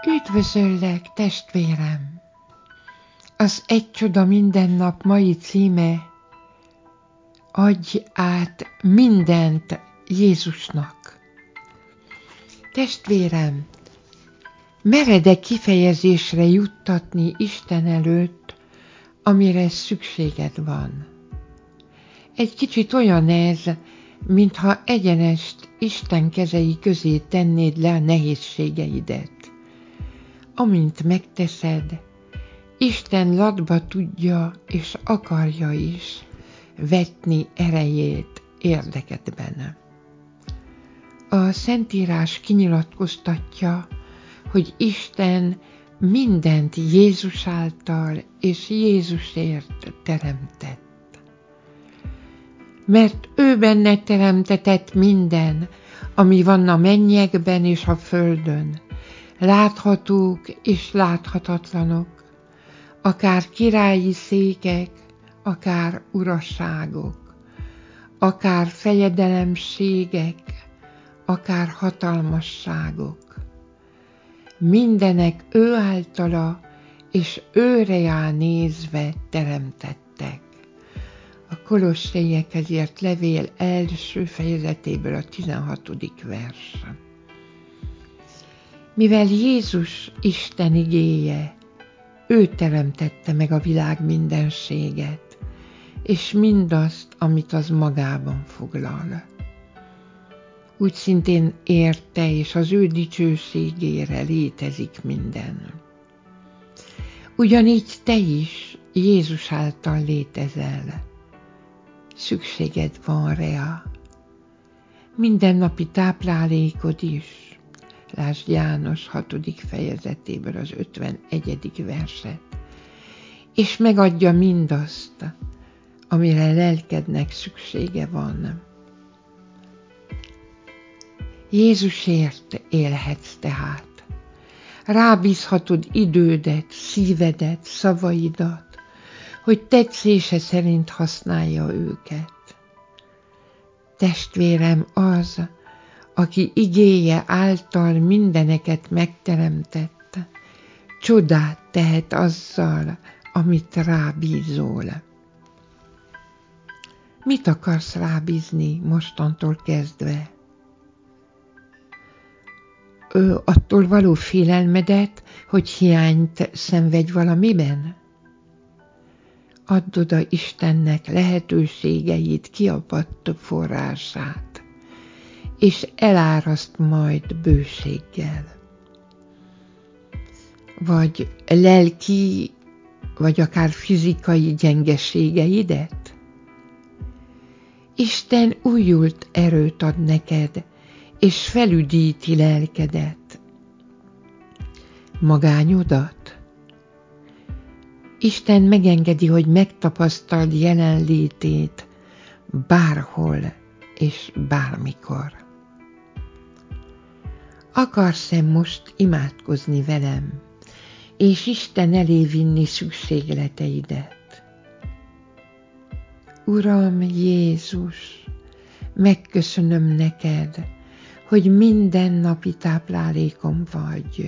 Üdvözöllek, testvérem! Az Egy csoda minden nap mai címe: adj át mindent Jézusnak. Testvérem, mered-e kifejezésre juttatni Isten előtt, amire szükséged van? Egy kicsit olyan ez, mintha egyenest Isten kezei közé tennéd le a nehézségeidet. Amint megteszed, Isten latba tudja és akarja is vetni erejét érdekedben. A Szentírás kinyilatkoztatja, hogy Isten mindent Jézus által és Jézusért teremtett. Mert ő benne teremtetett minden, ami van a mennyekben és a földön, láthatók és láthatatlanok, akár királyi székek, akár urasságok, akár fejedelemségek, akár hatalmasságok. Mindenek ő általa és őre nézve teremtettek. A Kolossaiekhez írt levél első fejezetéből a 16. vers. Mivel Jézus Isten igéje, ő teremtette meg a világ mindenséget, és mindazt, amit az magában foglal. Úgy szintén érte és az ő dicsőségére létezik minden. Ugyanígy te is Jézus által létezel. Szükséged van rá. Mindennapi táplálékod is. Lásd János 6. fejezetéből az 51. verset. És megadja mindazt, amire lelkednek szüksége van. Jézusért élhetsz tehát. Rábízhatod idődet, szívedet, szavaidat, hogy tetszése szerint használja őket. Testvérem az, aki igéje által mindeneket megteremtett, csodát tehet azzal, amit rábízol. Mit akarsz rábízni mostantól kezdve? Attól való félelmedet, hogy hiányt szenvedj valamiben? Add oda Istennek lehetőségeit kiapadt forrását, és eláraszt majd bőséggel. Vagy lelki, vagy akár fizikai gyengeségeidet? Isten újult erőt ad neked, és felüdíti lelkedet. Magányodat? Isten megengedi, hogy megtapasztald jelenlétét bárhol és bármikor. Akarsz-e most imádkozni velem, és Isten elé vinni szükségleteidet? Uram Jézus, megköszönöm neked, hogy mindennapi táplálékom vagy.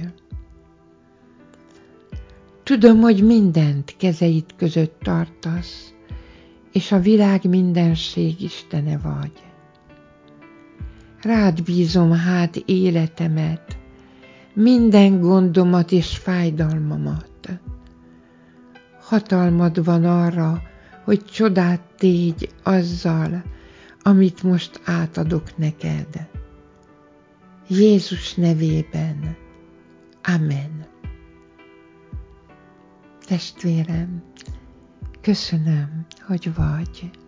Tudom, hogy mindent kezeid között tartasz, és a világ mindenség Istene vagy. Rád bízom hát életemet, minden gondomat és fájdalmamat. Hatalmad van arra, hogy csodát tégy azzal, amit most átadok neked. Jézus nevében. Amen. Testvérem, köszönöm, hogy vagy.